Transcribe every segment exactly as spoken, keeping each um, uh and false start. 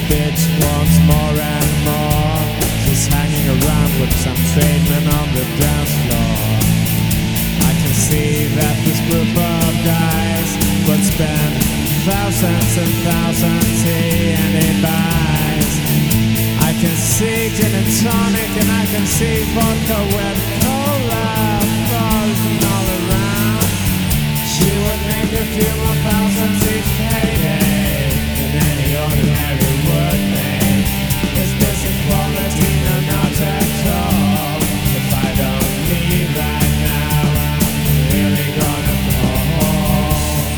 bitch wants more and more. She's hanging around with some tradesmen on the dance floor. I can see that this group of guys would spend thousands and thousands he and he buys. I can see gin and tonic and I can see vodka with cola frozen all around. She would make a few more thousands each payday than any ordinary would make. Is this equality? No, not at all. If I don't leave right now, I'm really gonna fall.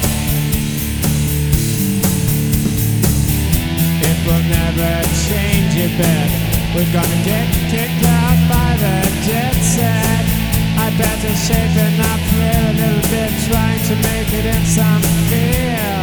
It will never change a bit. We're gonna get kicked out by the jet set. I better shape it up here a little bit, trying to make it in some feel.